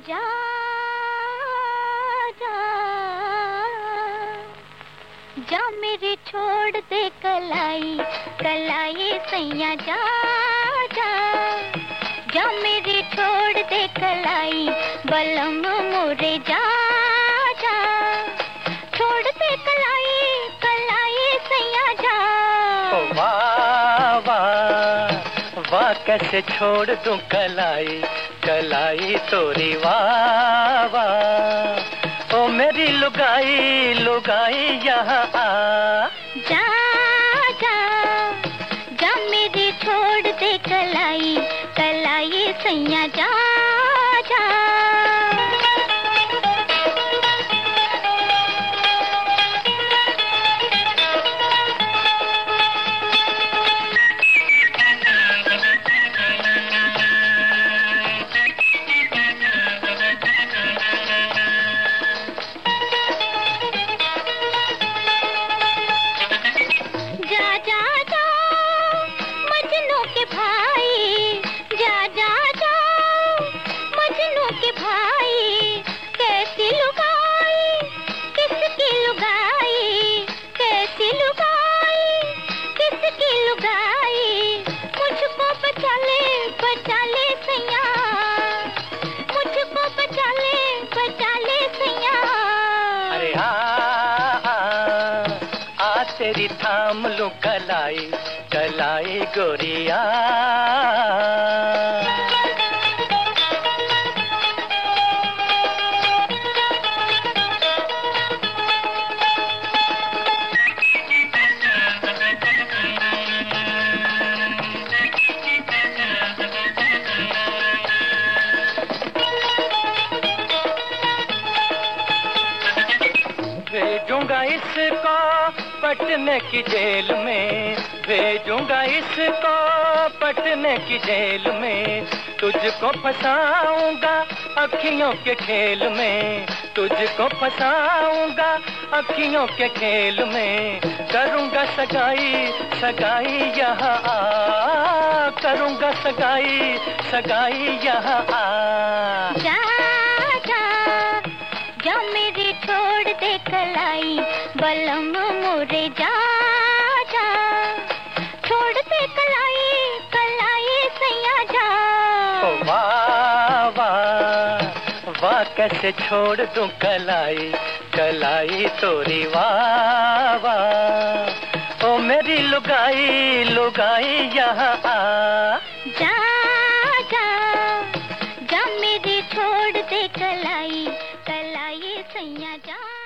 जा जा जा मेरे छोड़ दे कलाई कलाई सैया जा जा जा मेरे छोड़ दे कलाई बलम मोरे जा जा छोड़ दे कलाई कलाई सैया जा। ओ वाह वाह वाह कैसे छोड़ दूं कलाई कलाई तोरी वाह वाह ओ मेरी लुगाई लुगाई यहाँ आ जा जा जा मेरी छोड़ दे कलाई कलाई सैया जा जा। तेरी थाम लूं कलाई कलाई गोरिया। भेजूंगा इसको पटने की जेल में भेजूंगा इसको पटने की जेल में तुझको फंसाऊंगा अखियों के खेल में तुझको फंसाऊंगा अखियों के खेल में करूंगा सगाई सगाई यहाँ आ करूंगा सगाई सगाई यहाँ आ। जा जा जा मेरी छोड़ दे कलाई बलम मोरे जा जा छोड़ दे कलाई कलाई सैया जा। ओ वाह वाह वाह कैसे छोड़ दूं कलाई कलाई तोरी वाह वाह ओ मेरी लुगाई लुगाई यहाँ आ जा जा जा मेरी छोड़ दे कलाई कलाई सैया जा।